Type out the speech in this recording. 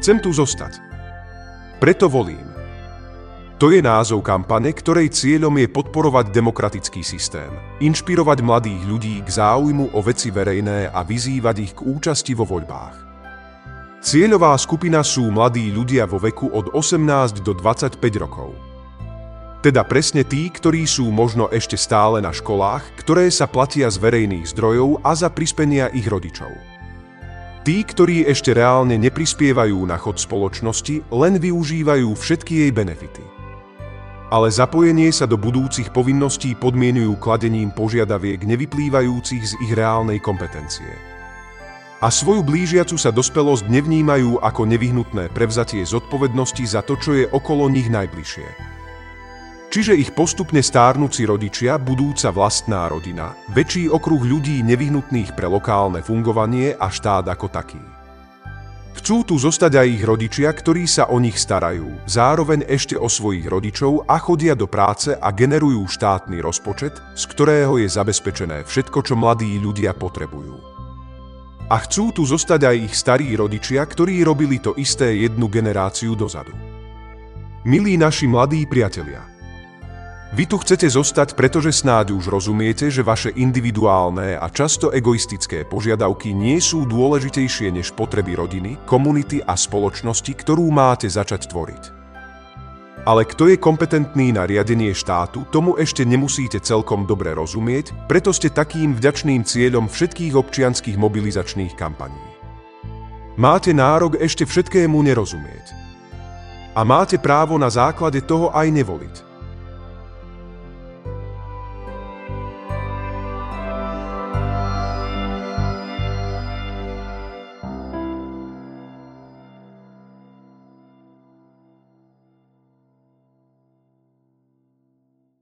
Chcem tu zostať. Preto volím. To je názov kampane, ktorej cieľom je podporovať demokratický systém, inšpirovať mladých ľudí k záujmu o veci verejné a vyzývať ich k účasti vo voľbách. Cieľová skupina sú mladí ľudia vo veku od 18 do 25 rokov. Teda presne tí, ktorí sú možno ešte stále na školách, ktoré sa platia z verejných zdrojov a za prispenia ich rodičov. Tí, ktorí ešte reálne neprispievajú na chod spoločnosti, len využívajú všetky jej benefity. Ale zapojenie sa do budúcich povinností podmienujú kladením požiadaviek nevyplývajúcich z ich reálnej kompetencie. A svoju blížiacu sa dospelosť nevnímajú ako nevyhnutné prevzatie zodpovednosti za to, čo je okolo nich najbližšie. Čiže ich postupne stárnuci rodičia, budúca vlastná rodina, väčší okruh ľudí nevyhnutných pre lokálne fungovanie a štát ako taký. Chcú tu zostať aj ich rodičia, ktorí sa o nich starajú, zároveň ešte o svojich rodičov a chodia do práce a generujú štátny rozpočet, z ktorého je zabezpečené všetko, čo mladí ľudia potrebujú. A chcú tu zostať aj ich starí rodičia, ktorí robili to isté jednu generáciu dozadu. Milí naši mladí priatelia, vy tu chcete zostať, pretože snáď už rozumiete, že vaše individuálne a často egoistické požiadavky nie sú dôležitejšie než potreby rodiny, komunity a spoločnosti, ktorú máte začať tvoriť. Ale kto je kompetentný na riadenie štátu, tomu ešte nemusíte celkom dobre rozumieť, preto ste takým vďačným cieľom všetkých občianskych mobilizačných kampaní. Máte nárok ešte všetkému nerozumieť. A máte právo na základe toho aj nevoliť.